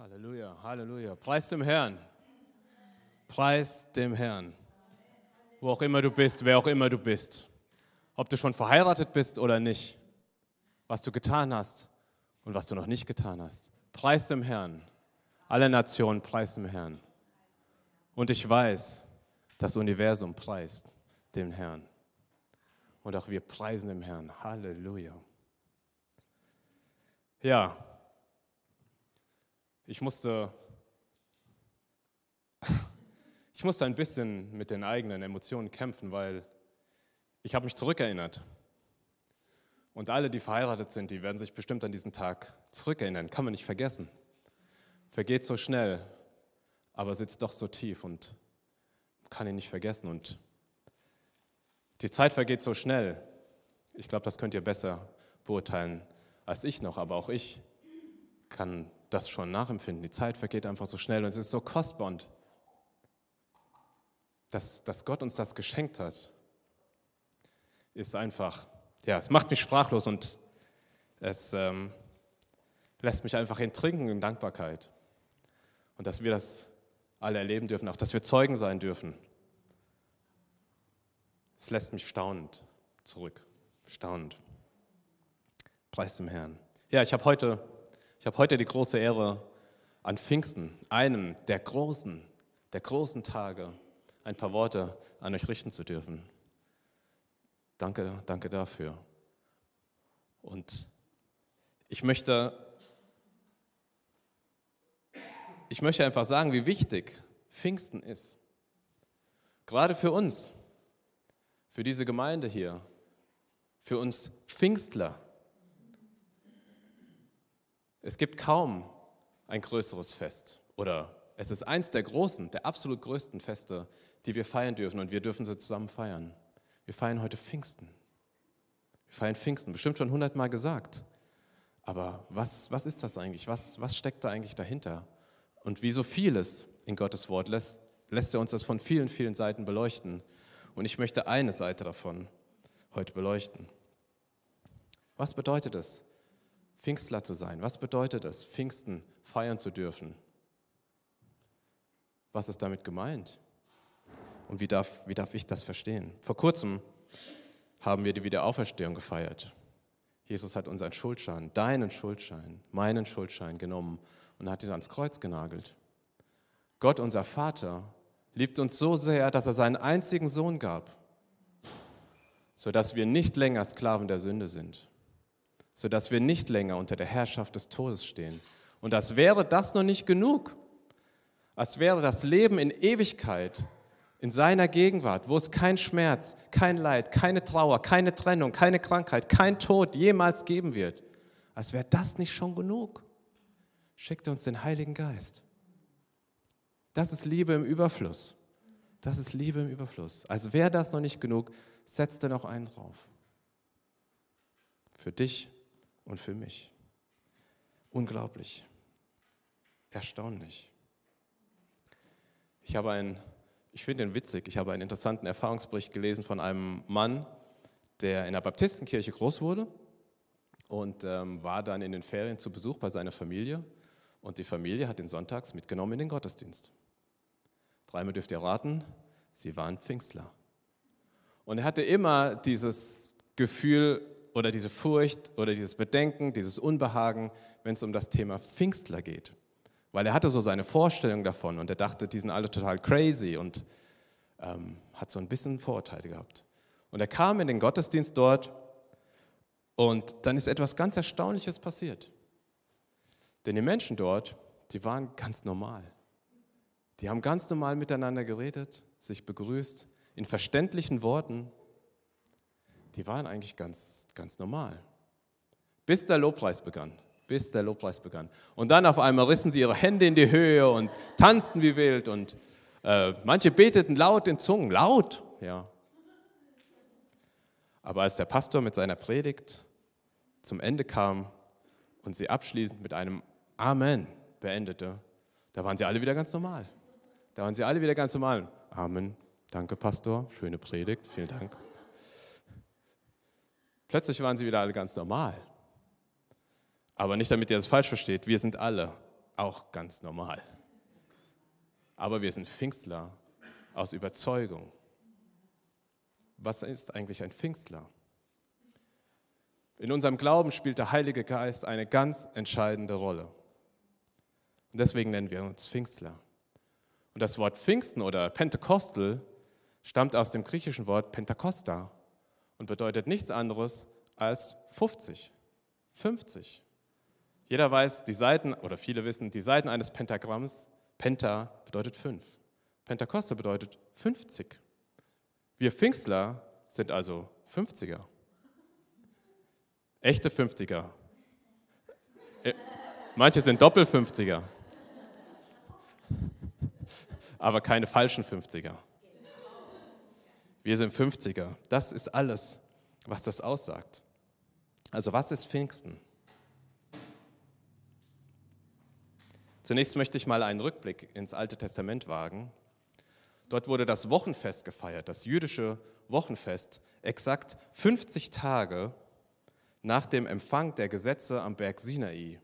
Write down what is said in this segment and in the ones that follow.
Halleluja, Halleluja. Preis dem Herrn. Preis dem Herrn. Wo auch immer du bist, wer auch immer du bist. Ob du schon verheiratet bist oder nicht. Was du getan hast und was du noch nicht getan hast. Preis dem Herrn. Alle Nationen preisen dem Herrn. Und ich weiß, das Universum preist den Herrn. Und auch wir preisen den Herrn. Halleluja. Ja, ich musste ein bisschen mit den eigenen Emotionen kämpfen, weil ich habe mich zurückerinnert. Und alle, die verheiratet sind, die werden sich bestimmt an diesen Tag zurückerinnern. Kann man nicht vergessen. Vergeht so schnell, aber sitzt doch so tief und kann ihn nicht vergessen. Und die Zeit vergeht so schnell. Ich glaube, das könnt ihr besser beurteilen als ich noch, aber auch ich kann das schon nachempfinden. Die Zeit vergeht einfach so schnell und es ist so kostbar und dass Gott uns das geschenkt hat, ist einfach, ja, es macht mich sprachlos und es lässt mich einfach trinken in Dankbarkeit. Und dass wir das alle erleben dürfen, auch dass wir Zeugen sein dürfen. Es lässt mich staunend zurück, staunend. Preis dem Herrn. Ja, ich habe heute die große Ehre, an Pfingsten, einem der großen Tage, ein paar Worte an euch richten zu dürfen. Danke dafür. Und ich möchte einfach sagen, wie wichtig Pfingsten ist. Gerade für uns, für diese Gemeinde hier, für uns Pfingstler. Es gibt kaum ein größeres Fest oder es ist eins der absolut größten Feste, die wir feiern dürfen und wir dürfen sie zusammen feiern. Wir feiern heute Pfingsten. Wir feiern Pfingsten, bestimmt schon 100-mal gesagt. Aber was ist das eigentlich? Was steckt da eigentlich dahinter? Und wie so vieles in Gottes Wort lässt er uns das von vielen, vielen Seiten beleuchten. Und ich möchte eine Seite davon heute beleuchten. Was bedeutet es, Pfingstler zu sein? Was bedeutet es, Pfingsten feiern zu dürfen? Was ist damit gemeint? Und wie darf ich das verstehen? Vor kurzem haben wir die Wiederauferstehung gefeiert. Jesus hat unseren Schuldschein, deinen Schuldschein, meinen Schuldschein genommen und hat ihn ans Kreuz genagelt. Gott, unser Vater, liebt uns so sehr, dass er seinen einzigen Sohn gab, sodass wir nicht länger Sklaven der Sünde sind, sodass wir nicht länger unter der Herrschaft des Todes stehen. Und als wäre das noch nicht genug, als wäre das Leben in Ewigkeit in seiner Gegenwart, wo es kein Schmerz, kein Leid, keine Trauer, keine Trennung, keine Krankheit, kein Tod jemals geben wird, als wäre das nicht schon genug, schickt er uns den Heiligen Geist. Das ist Liebe im Überfluss. Das ist Liebe im Überfluss. Als wäre das noch nicht genug, setzt er noch einen drauf. Für dich und für mich. Unglaublich. Erstaunlich. Ich finde ihn witzig, ich habe einen interessanten Erfahrungsbericht gelesen von einem Mann, der in einer Baptistenkirche groß wurde und war dann in den Ferien zu Besuch bei seiner Familie und die Familie hat ihn sonntags mitgenommen in den Gottesdienst. Dreimal dürft ihr raten, sie waren Pfingstler. Und er hatte immer dieses Gefühl oder diese Furcht oder dieses Bedenken, dieses Unbehagen, wenn es um das Thema Pfingstler geht. Weil er hatte so seine Vorstellung davon und er dachte, die sind alle total crazy und hat so ein bisschen Vorurteile gehabt. Und er kam in den Gottesdienst dort und dann ist etwas ganz Erstaunliches passiert. Denn die Menschen dort, die waren ganz normal. Die haben ganz normal miteinander geredet, sich begrüßt, in verständlichen Worten. Die waren eigentlich ganz, ganz normal. Bis der Lobpreis begann. Und dann auf einmal rissen sie ihre Hände in die Höhe und tanzten wie wild und manche beteten laut in Zungen, laut, ja. Aber als der Pastor mit seiner Predigt zum Ende kam und sie abschließend mit einem Amen beendete, da waren sie alle wieder ganz normal. Amen, danke Pastor, schöne Predigt, vielen Dank. Plötzlich waren sie wieder alle ganz normal. Aber nicht, damit ihr das falsch versteht, wir sind alle auch ganz normal. Aber wir sind Pfingstler aus Überzeugung. Was ist eigentlich ein Pfingstler? In unserem Glauben spielt der Heilige Geist eine ganz entscheidende Rolle. Und deswegen nennen wir uns Pfingstler. Und das Wort Pfingsten oder Pentekostal stammt aus dem griechischen Wort Pentakosta und bedeutet nichts anderes als 50, 50. Jeder weiß, die Seiten, oder viele wissen, die Seiten eines Pentagramms, Penta bedeutet 5. Pentakosta bedeutet 50. Wir Pfingstler sind also 50er. Echte 50er. Manche sind Doppel-50er. Aber keine falschen 50er. Wir sind 50er. Das ist alles, was das aussagt. Also was ist Pfingsten? Zunächst möchte ich mal einen Rückblick ins Alte Testament wagen. Dort wurde das Wochenfest gefeiert, das jüdische Wochenfest, exakt 50 Tage nach dem Empfang der Gesetze am Berg Sinai.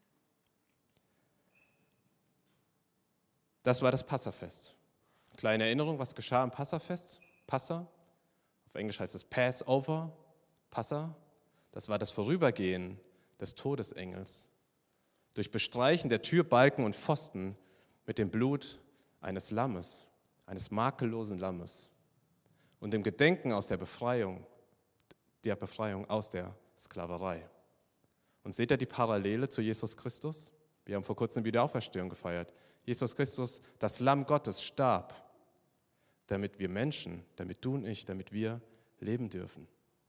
Das war das Passafest. Kleine Erinnerung, was geschah am Passafest? Passa, auf Englisch heißt es Passover, Passa. Das war das Vorübergehen des Todesengels. Durch Bestreichen der Türbalken und Pfosten mit dem Blut eines Lammes, eines makellosen Lammes und dem Gedenken aus der Befreiung aus der Sklaverei. Und seht ihr die Parallele zu Jesus Christus? Wir haben vor kurzem wieder Auferstehung gefeiert. Jesus Christus, das Lamm Gottes, starb, damit wir Menschen, damit du und ich, damit wir leben dürfen.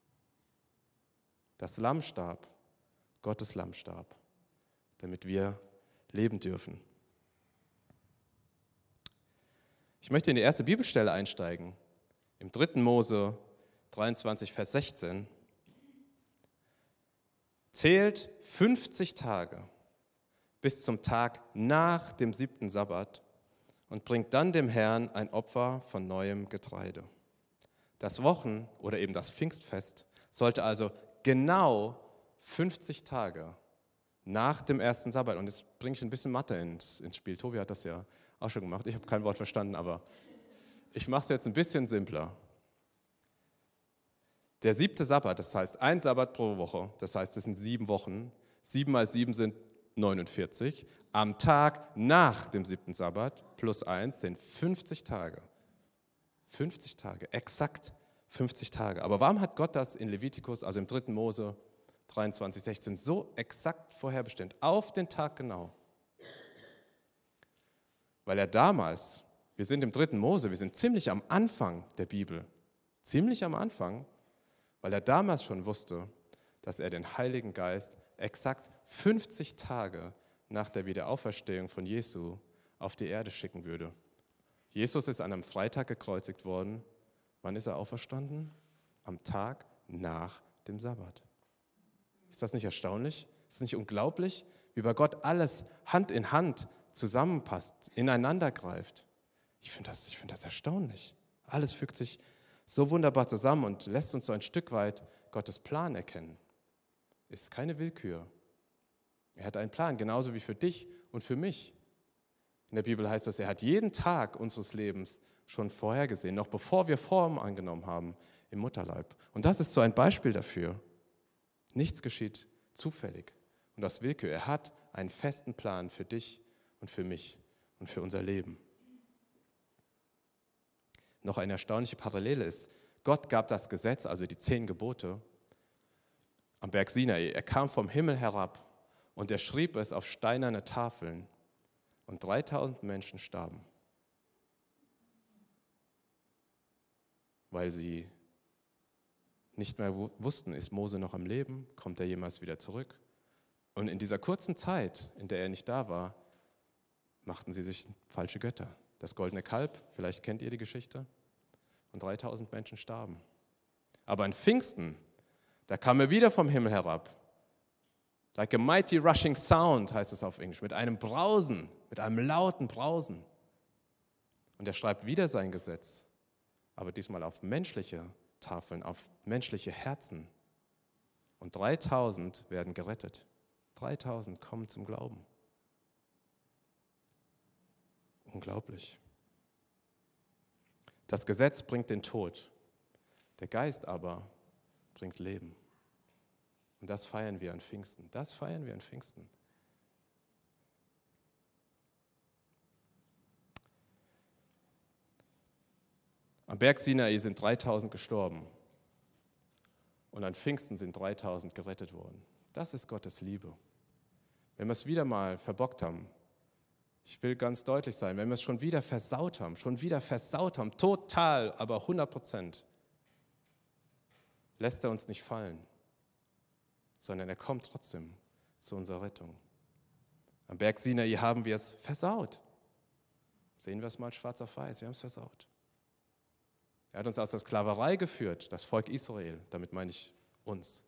Das Lamm starb, Gottes Lamm starb, damit wir leben dürfen. Ich möchte in die erste Bibelstelle einsteigen, im 3. Mose 23, Vers 16. Zählt 50 Tage bis zum Tag nach dem 7. Sabbat und bringt dann dem Herrn ein Opfer von neuem Getreide. Das Wochen- oder eben das Pfingstfest sollte also genau 50 Tage nach dem 1. Sabbat, und jetzt bringe ich ein bisschen Mathe ins Spiel. Tobi hat das ja auch schon gemacht. Ich habe kein Wort verstanden, aber ich mache es jetzt ein bisschen simpler. Der 7. Sabbat, das heißt ein Sabbat pro Woche, das heißt, es sind 7 Wochen. 7 mal 7 sind 49. Am Tag nach dem 7. Sabbat plus 1 sind 50 Tage. 50 Tage, exakt 50 Tage. Aber warum hat Gott das in Levitikus, also im 3. Mose 23, 16, so exakt vorherbestimmt, auf den Tag genau? Weil er damals, wir sind im 3. Mose, wir sind ziemlich am Anfang der Bibel, ziemlich am Anfang, weil er damals schon wusste, dass er den Heiligen Geist exakt 50 Tage nach der Wiederauferstehung von Jesu auf die Erde schicken würde. Jesus ist an einem Freitag gekreuzigt worden. Wann ist er auferstanden? Am Tag nach dem Sabbat. Ist das nicht erstaunlich? Ist es nicht unglaublich, wie bei Gott alles Hand in Hand zusammenpasst, ineinander greift? Ich finde das erstaunlich. Alles fügt sich so wunderbar zusammen und lässt uns so ein Stück weit Gottes Plan erkennen. Ist keine Willkür. Er hat einen Plan, genauso wie für dich und für mich. In der Bibel heißt es, er hat jeden Tag unseres Lebens schon vorhergesehen, noch bevor wir Form angenommen haben im Mutterleib. Und das ist so ein Beispiel dafür. Nichts geschieht zufällig und aus Willkür. Er hat einen festen Plan für dich und für mich und für unser Leben. Noch eine erstaunliche Parallele ist, Gott gab das Gesetz, also die 10 Gebote, am Berg Sinai. Er kam vom Himmel herab und er schrieb es auf steinerne Tafeln und 3000 Menschen starben, weil sie nicht mehr wussten, ist Mose noch am Leben, kommt er jemals wieder zurück? Und in dieser kurzen Zeit, in der er nicht da war, machten sie sich falsche Götter. Das goldene Kalb, vielleicht kennt ihr die Geschichte, und 3000 Menschen starben. Aber an Pfingsten, da kam er wieder vom Himmel herab. Like a mighty rushing sound, heißt es auf Englisch, mit einem Brausen, mit einem lauten Brausen. Und er schreibt wieder sein Gesetz, aber diesmal auf menschliche Tafeln, auf menschliche Herzen. Und 3000 werden gerettet. 3000 kommen zum Glauben. Unglaublich. Das Gesetz bringt den Tod, der Geist aber bringt Leben. Und das feiern wir an Pfingsten. Das feiern wir an Pfingsten. Am Berg Sinai sind 3000 gestorben und an Pfingsten sind 3000 gerettet worden. Das ist Gottes Liebe. Wenn wir es wieder mal verbockt haben, ich will ganz deutlich sein, wenn wir es schon wieder versaut haben, total, aber 100%, lässt er uns nicht fallen, sondern er kommt trotzdem zu unserer Rettung. Am Berg Sinai haben wir es versaut. Sehen wir es mal schwarz auf weiß, wir haben es versaut. Er hat uns aus der Sklaverei geführt, das Volk Israel, damit meine ich uns.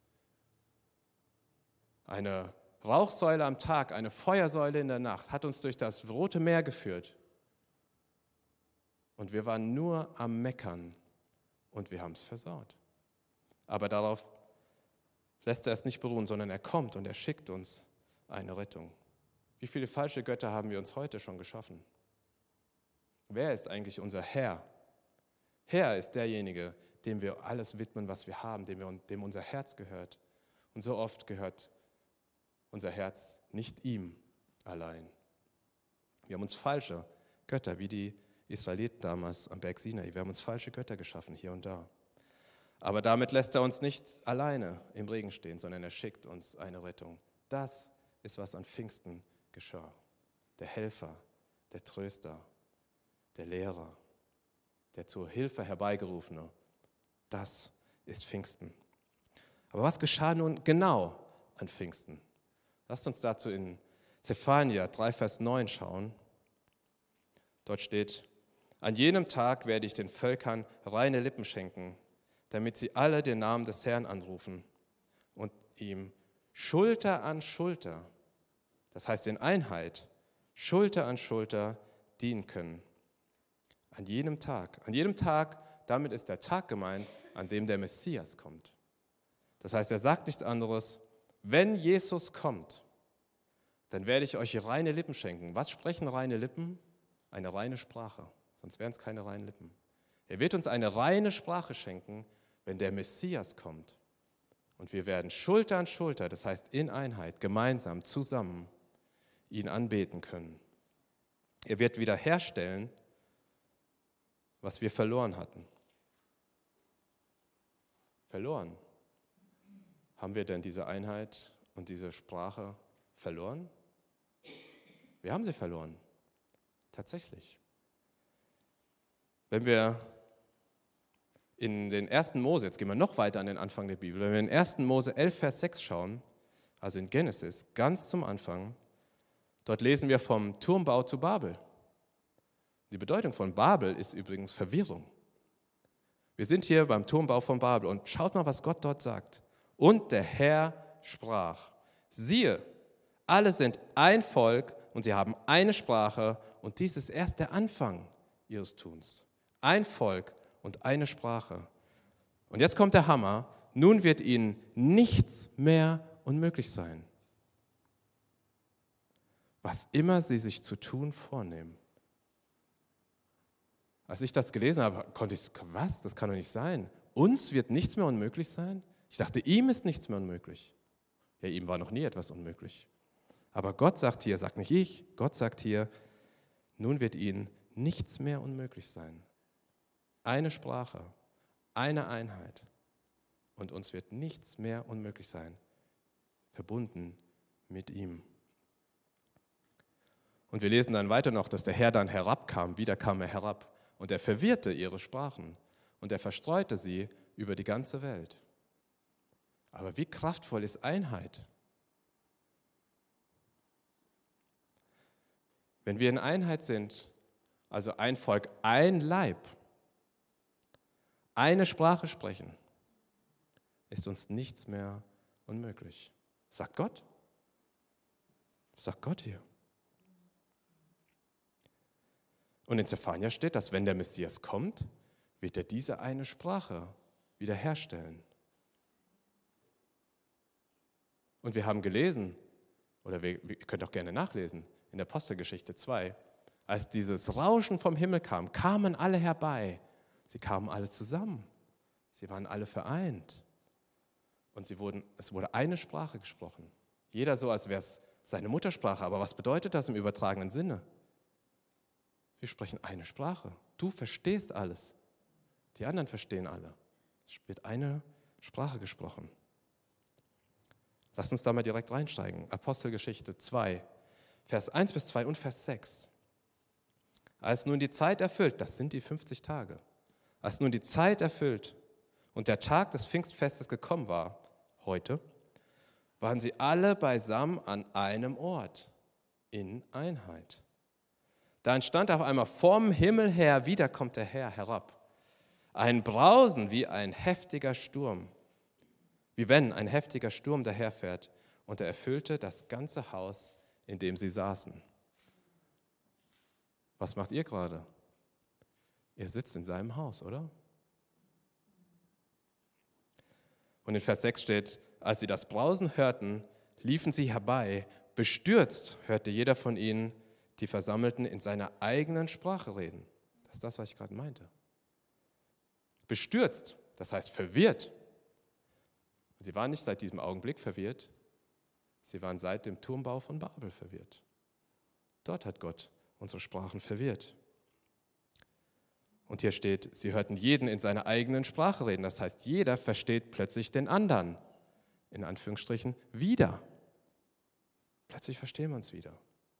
Eine Rauchsäule am Tag, eine Feuersäule in der Nacht hat uns durch das Rote Meer geführt. Und wir waren nur am Meckern und wir haben es versaut. Aber darauf lässt er es nicht beruhen, sondern er kommt und er schickt uns eine Rettung. Wie viele falsche Götter haben wir uns heute schon geschaffen? Wer ist eigentlich unser Herr? Herr ist derjenige, dem wir alles widmen, was wir haben, dem unser Herz gehört. Und so oft gehört unser Herz nicht ihm allein. Wir haben uns falsche Götter, wie die Israeliten damals am Berg Sinai, wir haben uns falsche Götter geschaffen, hier und da. Aber damit lässt er uns nicht alleine im Regen stehen, sondern er schickt uns eine Rettung. Das ist, was an Pfingsten geschah. Der Helfer, der Tröster, der Lehrer, der zur Hilfe herbeigerufene. Das ist Pfingsten. Aber was geschah nun genau an Pfingsten? Lasst uns dazu in Zephania 3, Vers 9 schauen. Dort steht: An jenem Tag werde ich den Völkern reine Lippen schenken, damit sie alle den Namen des Herrn anrufen und ihm Schulter an Schulter, das heißt in Einheit, Schulter an Schulter dienen können. An jenem Tag, damit ist der Tag gemeint, an dem der Messias kommt. Das heißt, er sagt nichts anderes: Wenn Jesus kommt, dann werde ich euch reine Lippen schenken. Was sprechen reine Lippen? Eine reine Sprache, sonst wären es keine reinen Lippen. Er wird uns eine reine Sprache schenken, wenn der Messias kommt. Und wir werden Schulter an Schulter, das heißt in Einheit, gemeinsam, zusammen, ihn anbeten können. Er wird wiederherstellen, was wir verloren hatten. Verloren. Haben wir denn diese Einheit und diese Sprache verloren? Wir haben sie verloren. Tatsächlich. Wenn wir in den 1. Mose, jetzt gehen wir noch weiter an den Anfang der Bibel, wenn wir in 1. Mose 11, Vers 6 schauen, also in Genesis, ganz zum Anfang, dort lesen wir vom Turmbau zu Babel. Die Bedeutung von Babel ist übrigens Verwirrung. Wir sind hier beim Turmbau von Babel und schaut mal, was Gott dort sagt. Und der Herr sprach: Siehe, alle sind ein Volk und sie haben eine Sprache und dies ist erst der Anfang ihres Tuns. Ein Volk und eine Sprache. Und jetzt kommt der Hammer: Nun wird ihnen nichts mehr unmöglich sein. Was immer sie sich zu tun vornehmen. Als ich das gelesen habe, konnte ich, was? Das kann doch nicht sein. Uns wird nichts mehr unmöglich sein? Ich dachte, ihm ist nichts mehr unmöglich. Ja, ihm war noch nie etwas unmöglich. Aber Gott sagt hier, sagt nicht ich, Gott sagt hier, nun wird ihnen nichts mehr unmöglich sein. Eine Sprache, eine Einheit und uns wird nichts mehr unmöglich sein, verbunden mit ihm. Und wir lesen dann weiter noch, dass der Herr dann herabkam, wieder kam er herab und er verwirrte ihre Sprachen und er verstreute sie über die ganze Welt. Aber wie kraftvoll ist Einheit? Wenn wir in Einheit sind, also ein Volk, ein Leib, eine Sprache sprechen, ist uns nichts mehr unmöglich. Sagt Gott. Sagt Gott hier. Und in Zephania steht, dass wenn der Messias kommt, wird er diese eine Sprache wiederherstellen. Und wir haben gelesen, oder ihr könnt auch gerne nachlesen, in der Apostelgeschichte 2, Als dieses Rauschen vom Himmel kam, kamen alle herbei. Sie kamen alle zusammen. Sie waren alle vereint. Und es wurde eine Sprache gesprochen. Jeder so, als wäre es seine Muttersprache. Aber was bedeutet das im übertragenen Sinne? Wir sprechen eine Sprache. Du verstehst alles. Die anderen verstehen alle. Es wird eine Sprache gesprochen. Lasst uns da mal direkt reinsteigen. Apostelgeschichte 2, Vers 1 bis 2 und Vers 6. Als nun die Zeit erfüllt, das sind die 50 Tage, als nun die Zeit erfüllt und der Tag des Pfingstfestes gekommen war, heute, waren sie alle beisammen an einem Ort, in Einheit. Da entstand auf einmal vom Himmel her, wieder kommt der Herr herab, ein Brausen wie ein heftiger Sturm, wie wenn ein heftiger Sturm daherfährt, und er erfüllte das ganze Haus, in dem sie saßen. Was macht ihr gerade? Ihr sitzt in seinem Haus, oder? Und in Vers 6 steht, als sie das Brausen hörten, liefen sie herbei. Bestürzt hörte jeder von ihnen die Versammelten in seiner eigenen Sprache reden. Das ist das, was ich gerade meinte. Bestürzt, das heißt verwirrt. Sie waren nicht seit diesem Augenblick verwirrt, sie waren seit dem Turmbau von Babel verwirrt. Dort hat Gott unsere Sprachen verwirrt. Und hier steht, sie hörten jeden in seiner eigenen Sprache reden. Das heißt, jeder versteht plötzlich den anderen, in Anführungsstrichen, wieder. Plötzlich verstehen wir uns wieder.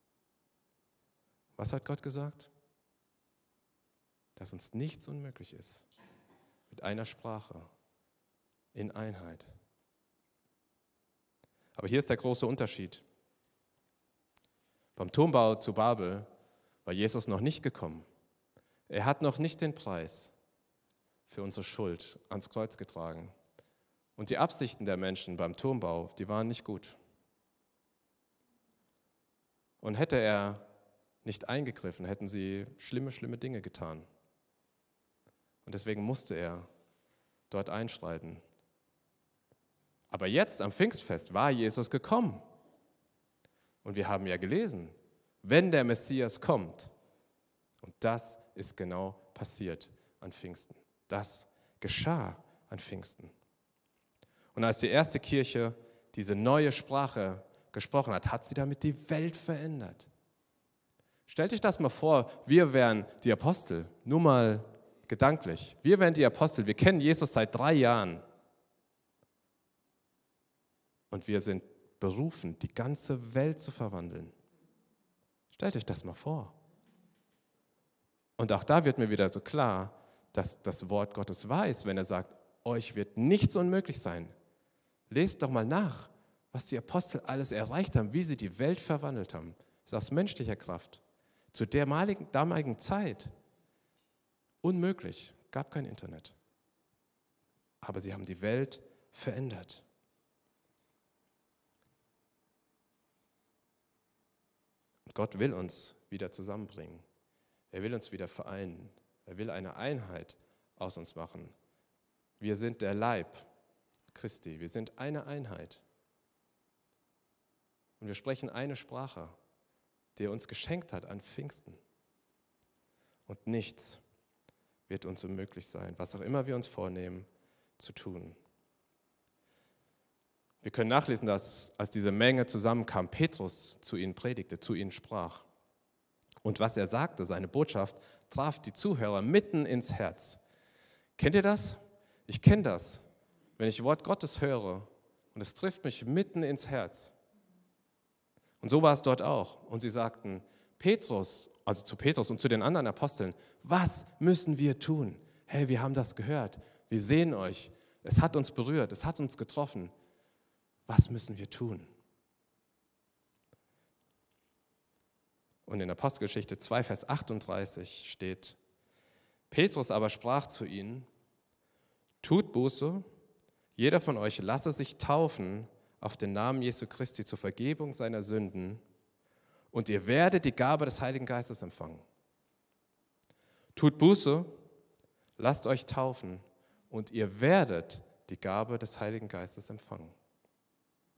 Was hat Gott gesagt? Dass uns nichts unmöglich ist. Mit einer Sprache, in Einheit. Aber hier ist der große Unterschied. Beim Turmbau zu Babel war Jesus noch nicht gekommen. Er hat noch nicht den Preis für unsere Schuld ans Kreuz getragen. Und die Absichten der Menschen beim Turmbau, die waren nicht gut. Und hätte er nicht eingegriffen, hätten sie schlimme, schlimme Dinge getan. Und deswegen musste er dort einschreiten. Aber jetzt am Pfingstfest war Jesus gekommen. Und wir haben ja gelesen, wenn der Messias kommt. Und das ist genau passiert an Pfingsten. Das geschah an Pfingsten. Und als die erste Kirche diese neue Sprache gesprochen hat, hat sie damit die Welt verändert. Stellt euch das mal vor, wir wären die Apostel, nur mal gedanklich. Wir wären die Apostel, wir kennen Jesus seit 3 Jahren. Und wir sind berufen, die ganze Welt zu verwandeln. Stellt euch das mal vor. Und auch da wird mir wieder so klar, dass das Wort Gottes weiß, wenn er sagt, euch wird nichts unmöglich sein. Lest doch mal nach, was die Apostel alles erreicht haben, wie sie die Welt verwandelt haben. Das ist aus menschlicher Kraft. Zu der damaligen Zeit unmöglich, gab kein Internet. Aber sie haben die Welt verändert. Gott will uns wieder zusammenbringen. Er will uns wieder vereinen. Er will eine Einheit aus uns machen. Wir sind der Leib Christi. Wir sind eine Einheit. Und wir sprechen eine Sprache, die er uns geschenkt hat an Pfingsten. Und nichts wird uns unmöglich sein, was auch immer wir uns vornehmen zu tun. Wir können nachlesen, dass als diese Menge zusammenkam, Petrus zu ihnen predigte, zu ihnen sprach. Und was er sagte, seine Botschaft, traf die Zuhörer mitten ins Herz. Kennt ihr das? Ich kenne das. Wenn ich Wort Gottes höre und es trifft mich mitten ins Herz. Und so war es dort auch. Und sie sagten, Petrus, also zu Petrus und zu den anderen Aposteln, was müssen wir tun? Hey, wir haben das gehört. Wir sehen euch. Es hat uns berührt. Es hat uns getroffen. Was müssen wir tun? Und in Apostelgeschichte 2, Vers 38 steht, Petrus aber sprach zu ihnen, tut Buße, jeder von euch lasse sich taufen auf den Namen Jesu Christi zur Vergebung seiner Sünden und ihr werdet die Gabe des Heiligen Geistes empfangen. Tut Buße, lasst euch taufen und ihr werdet die Gabe des Heiligen Geistes empfangen.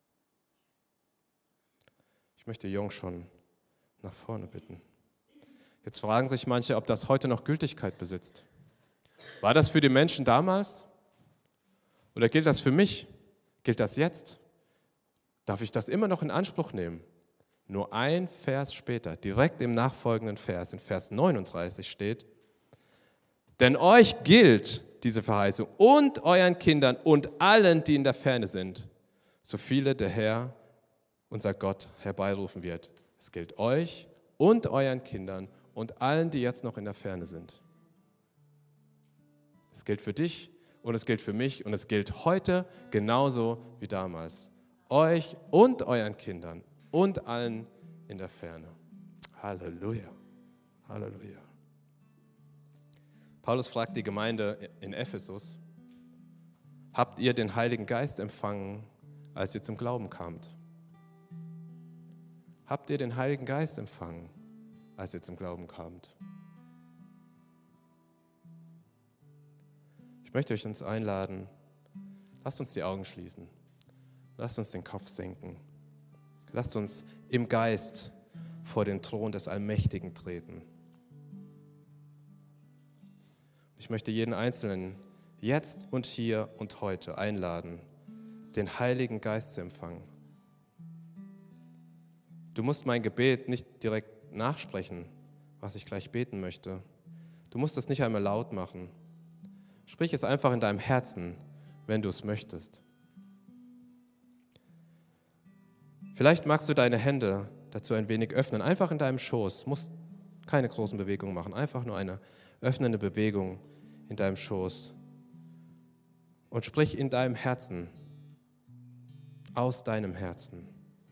Ich möchte Jung schon nach vorne bitten. Jetzt fragen sich manche, ob das heute noch Gültigkeit besitzt. War das für die Menschen damals? Oder gilt das für mich? Gilt das jetzt? Darf ich das immer noch in Anspruch nehmen? Nur ein Vers später, direkt im nachfolgenden Vers, in Vers 39 steht: Denn euch gilt diese Verheißung und euren Kindern und allen, die in der Ferne sind, so viele der Herr, unser Gott, herbeirufen wird. Es gilt euch und euren Kindern und allen, die jetzt noch in der Ferne sind. Es gilt für dich und es gilt für mich und es gilt heute genauso wie damals. Euch und euren Kindern und allen in der Ferne. Halleluja. Halleluja. Paulus fragt die Gemeinde in Ephesus: Habt ihr den Heiligen Geist empfangen, als ihr zum Glauben kamt? Habt ihr den Heiligen Geist empfangen, als ihr zum Glauben kamt? Ich möchte euch uns einladen, lasst uns die Augen schließen, lasst uns den Kopf senken, lasst uns im Geist vor den Thron des Allmächtigen treten. Ich möchte jeden Einzelnen jetzt und hier und heute einladen, den Heiligen Geist zu empfangen. Du musst mein Gebet nicht direkt nachsprechen, was ich gleich beten möchte. Du musst es nicht einmal laut machen. Sprich es einfach in deinem Herzen, wenn du es möchtest. Vielleicht magst du deine Hände dazu ein wenig öffnen, einfach in deinem Schoß. Musst keine großen Bewegungen machen, einfach nur eine öffnende Bewegung in deinem Schoß. Und sprich in deinem Herzen, aus deinem Herzen: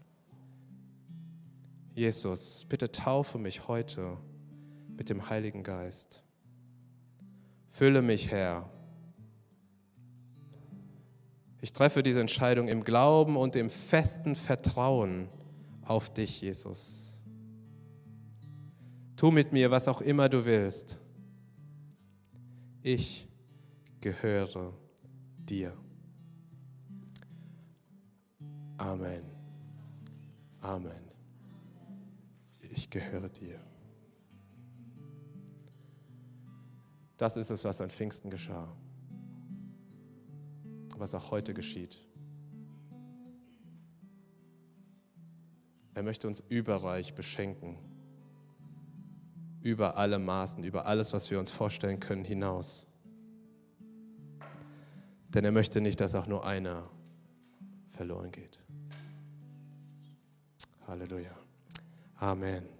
Jesus, bitte taufe mich heute mit dem Heiligen Geist. Fülle mich, Herr. Ich treffe diese Entscheidung im Glauben und im festen Vertrauen auf dich, Jesus. Tu mit mir, was auch immer du willst. Ich gehöre dir. Amen. Amen. Ich gehöre dir. Das ist es, was an Pfingsten geschah, was auch heute geschieht. Er möchte uns überreich beschenken, über alle Maßen, über alles, was wir uns vorstellen können, hinaus. Denn er möchte nicht, dass auch nur einer verloren geht. Halleluja. Amen.